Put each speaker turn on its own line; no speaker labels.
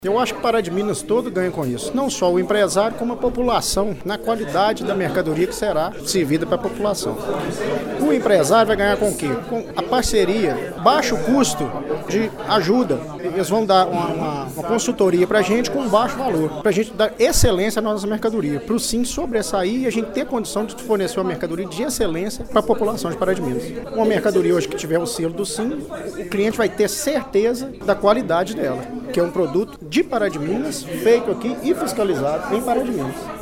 Eu acho que Pará de Minas todo ganha com isso. Não só o empresário, como a população, na qualidade da mercadoria que será servida para a população. O empresário vai ganhar com o quê? Com a parceria, baixo custo de ajuda. Eles vão dar uma consultoria para a gente com baixo valor, para a gente dar excelência à nossa mercadoria, para o SIM sobressair e a gente ter condição de fornecer uma mercadoria de excelência para a população de Pará de Minas. Uma mercadoria hoje que tiver o selo do SIM, o cliente vai ter certeza da qualidade dela, que é um produto de Pará de Minas, feito aqui e fiscalizado em Pará de Minas.